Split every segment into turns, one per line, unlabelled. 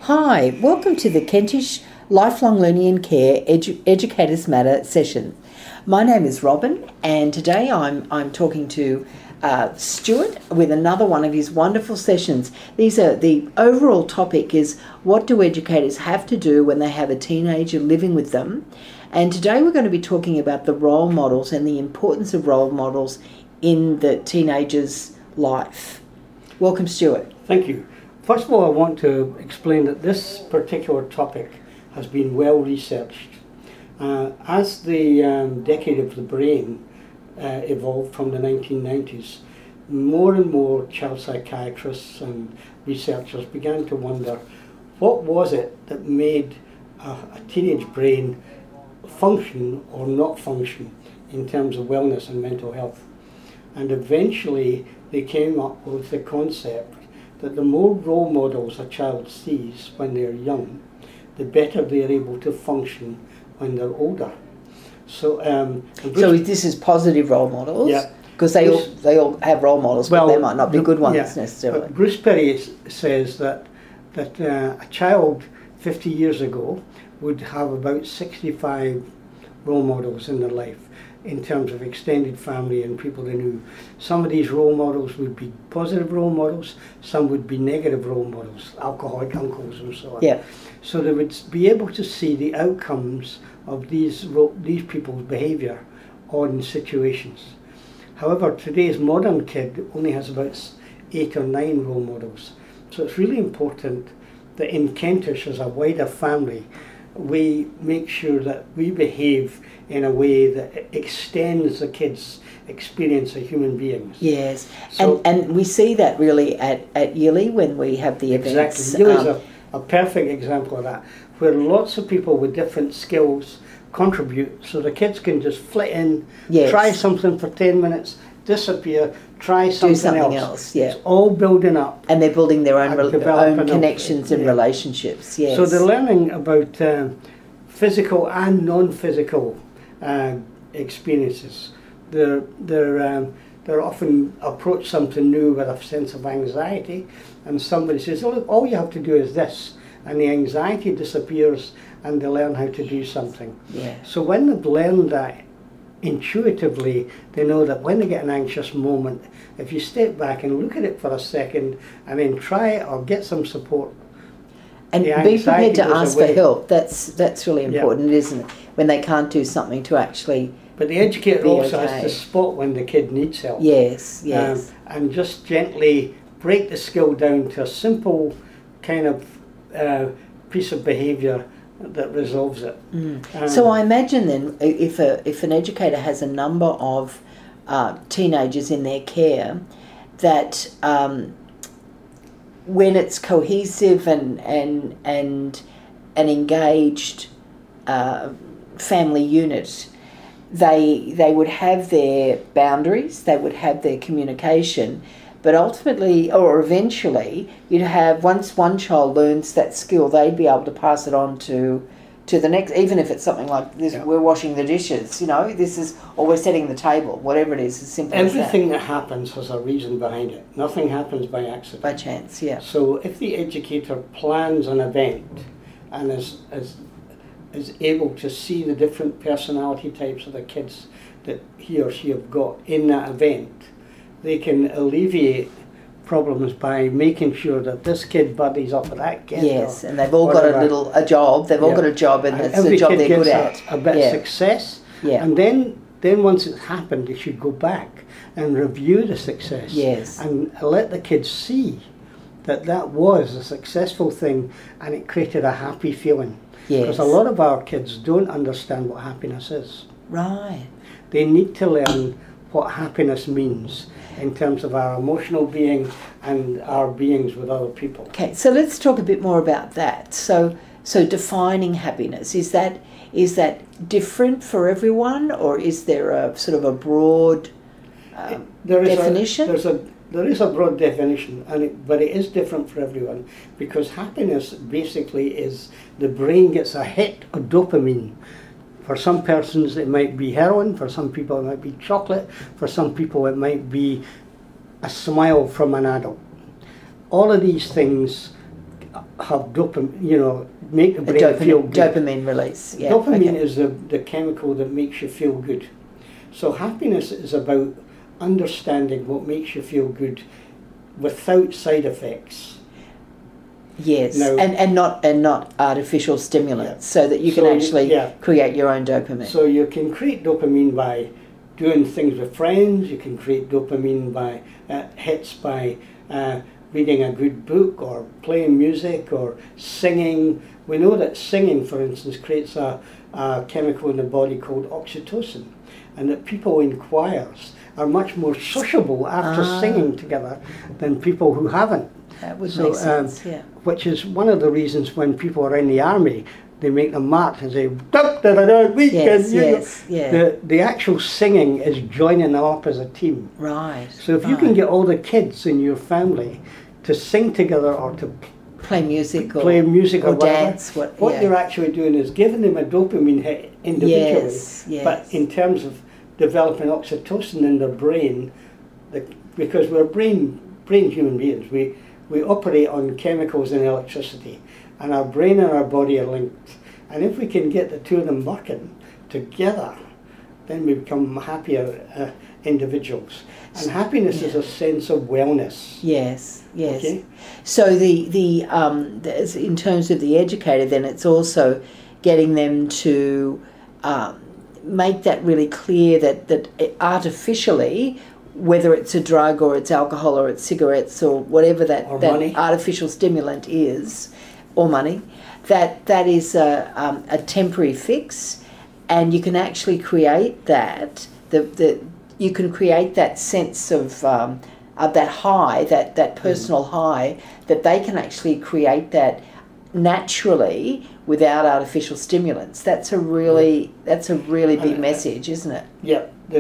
Hi, welcome to the Kentish Lifelong Learning and Care Educators Matter session. My name is Robin, and today I'm talking to Stuart with another one of his wonderful sessions. The overall topic is, what do educators have to do when they have a teenager living with them? And today we're going to be talking about the role models and the importance of role models in the teenager's life. Welcome, Stuart.
Thank you. First of all, I want to explain that this particular topic has been well researched. As the decade of the brain evolved from the 1990s, more and more child psychiatrists and researchers began to wonder, what was it that made a teenage brain function or not function in terms of wellness and mental health? And eventually they came up with the concept that the more role models a child sees when they're young, the better they're able to function when they're older. So
this is positive role models?
Yeah.
Because they all have role models, but they might not be good ones necessarily.
But Bruce Perry says that a child 50 years ago would have about 65 role models in their life, in terms of extended family and people they knew. Some of these role models would be positive role models, some would be negative role models, alcoholic uncles and so on.
Yeah.
So they would be able to see the outcomes of these people's behaviour on situations. However, today's modern kid only has about 8 or 9 role models. So it's really important that in Kentish, as a wider family, we make sure that we behave in a way that extends the kids' experience of human beings.
Yes, so, and we see that really at Yili when we have the events.
Exactly, Yili is a perfect example of that, where lots of people with different skills contribute, so the kids can just flit in, try something for 10 minutes, disappear, try something else.
Yeah.
It's all building up.
And they're building their own connections and relationships, yes.
So they're learning about physical and non-physical experiences. They're often approach something new with a sense of anxiety, and somebody says, "Oh, look, all you have to do is this," and the anxiety disappears, and they learn how to do something.
Yeah.
So when they've learned that intuitively, they know that when they get an anxious moment, if you step back and look at it for a second, and then try it or get some support.
And be prepared to ask for help. That's really important, isn't it? When they can't do something, to actually.
But the educator also has to spot when the kid needs help.
Yes.
And just gently break the skill down to a simple kind of piece of behaviour that resolves it.
So I imagine then, if an educator has a number of teenagers in their care, that when it's cohesive and an engaged family unit, they would have their boundaries, they would have their communication, but ultimately or eventually you'd have, once one child learns that skill, they'd be able to pass it on to the next, even if it's something like this, we're washing the dishes, this is, or we're setting the table, whatever it is, as simple as that.
Everything that happens has a reason behind it. Nothing happens by accident.
By chance, yeah.
So if the educator plans an event and is able to see the different personality types of the kids that he or she have got in that event, they can alleviate problems by making sure that this kid buddies up with that kid.
Yes, and they've all got a job. They've all got a job, and it's the job they're good at.
A bit of success.
Yeah.
And then once it's happened, they should go back and review the success.
Yes.
And let the kids see that was a successful thing, and it created a happy feeling.
Yes.
Because a lot of our kids don't understand what happiness is.
Right.
They need to learn what happiness means in terms of our emotional being and our beings with other people.
Okay, so let's talk a bit more about that. So defining happiness, is that different for everyone, or is there a sort of a broad definition?
There is a broad definition, but it is different for everyone, because happiness basically is the brain gets a hit of dopamine. For some persons it might be heroin, for some people it might be chocolate, for some people it might be a smile from an adult. All of these things have dopamine, make the
The
brain feel good.
dopamine release. Yeah.
Dopamine
okay.
is the chemical that makes you feel good. So happiness is about understanding what makes you feel good without side effects.
Yes,
Now-
and not artificial stimulants, so that you can
So
actually
yeah.
create your own dopamine.
So you can create dopamine by doing things with friends. You can create dopamine by hits by reading a good book or playing music or singing. We know that singing, for instance, creates a chemical in the body called oxytocin, and that people in choirs are much more sociable after singing together than people who haven't.
That would
So,
make sense. Yeah.
Which is one of the reasons when people are in the army, they make them march and say, "Da, da, da, da, we
Yes.
can,"
Yes. Yeah.
The actual singing is joining them up as a team.
Right.
So if you can get all the kids in your family to sing together or to
play music or
play music or whatever,
dance, what yeah.
you're actually doing is giving them a dopamine hit individually,
Yes. Yes.
but in terms of developing oxytocin in their brain, because we're brain human beings, we operate on chemicals and electricity, and our brain and our body are linked. And if we can get the two of them working together, then we become happier individuals. And happiness is a sense of wellness.
Yes. Yes.
Okay?
So the in terms of the educator, then it's also getting them to make that really clear that artificially, whether it's a drug or it's alcohol or it's cigarettes or whatever that
money.
artificial stimulant is, or money, that is a temporary fix, and you can actually create that you can create that sense of that high, that personal high, that they can actually create that naturally without artificial stimulants. That's a really big message, isn't it?
Yeah.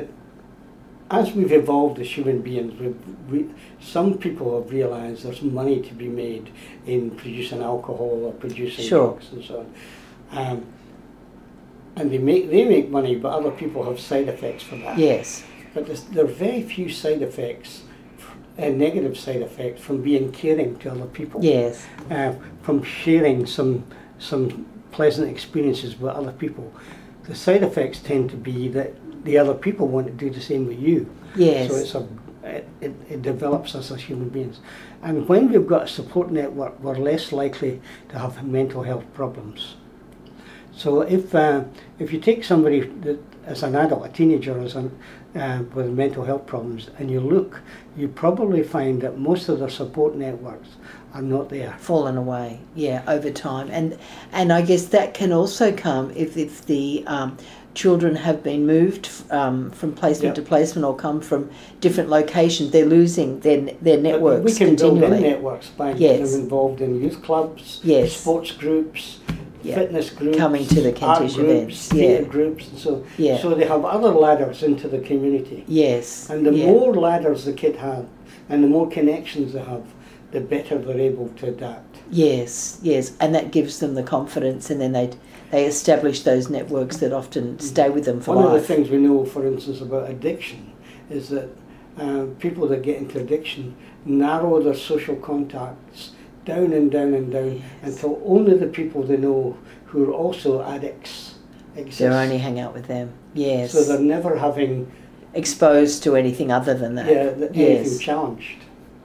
As we've evolved as human beings, some people have realised there's money to be made in producing alcohol or producing drugs and so on. And they make money, but other people have side effects from that.
Yes.
But there are very few side effects, negative side effects from being caring to other people.
Yes.
From sharing some pleasant experiences with other people. The side effects tend to be that the other people want to do the same with you.
Yes.
So it develops us as human beings. And when we've got a support network, we're less likely to have mental health problems. So if you take somebody that, as an adult, a teenager, with mental health problems, and you probably find that most of their support networks are not there.
Fallen away, over time, and I guess that can also come if the children have been moved from placement to placement or come from different locations. They're losing their networks.
But we can
continually.
build in networks by getting them involved in youth clubs, sports groups, fitness groups,
coming to the
art
Kentish
groups,
events,
theatre groups, and so they have other ladders into the community.
Yes,
and the more ladders the kid has, and the more connections they have, the better they're able to adapt.
Yes, and that gives them the confidence, and then they establish those networks that often stay with them for life.
One of the things we know, for instance, about addiction is that people that get into addiction narrow their social contacts down and down and down until only the people they know who are also addicts exist.
They only hang out with them. Yes.
So they're never having
exposed to anything other than that.
Anything challenged.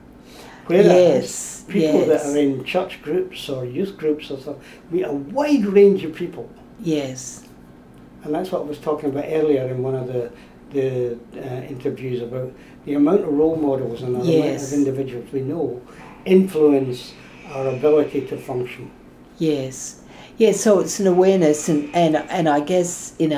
Whereas people that are in church groups or youth groups or stuff meet a wide range of people.
Yes.
And that's what I was talking about earlier in one of the interviews about the amount of role models and the amount of individuals we know influence our ability to function.
Yes. So it's an awareness, and I guess in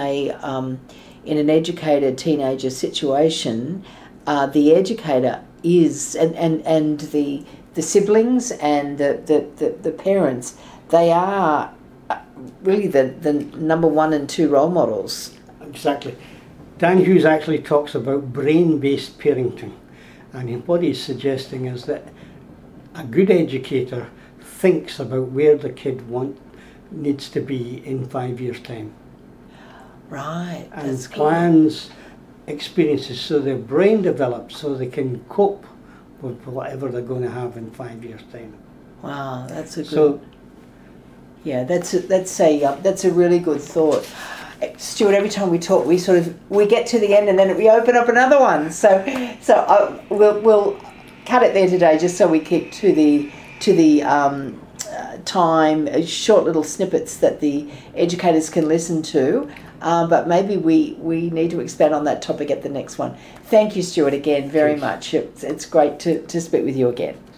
an educated teenager situation, the educator is and the siblings and the parents, they are really the number 1 and 2 role models.
Exactly. Dan Hughes actually talks about brain-based parenting, and what he's suggesting is that a good educator thinks about where the kid needs to be in 5 years' time.
Right.
And plans experiences so their brain develops so they can cope with whatever they're going to have in 5 years' time.
Wow, that's a good.
So,
yeah, that's a really good thought. Stuart, every time we talk, we get to the end and then we open up another one. So we'll cut it there today, just so we keep to the time, short little snippets that the educators can listen to. But maybe we need to expand on that topic at the next one. Thank you, Stuart, again very much. It's great to speak with you again.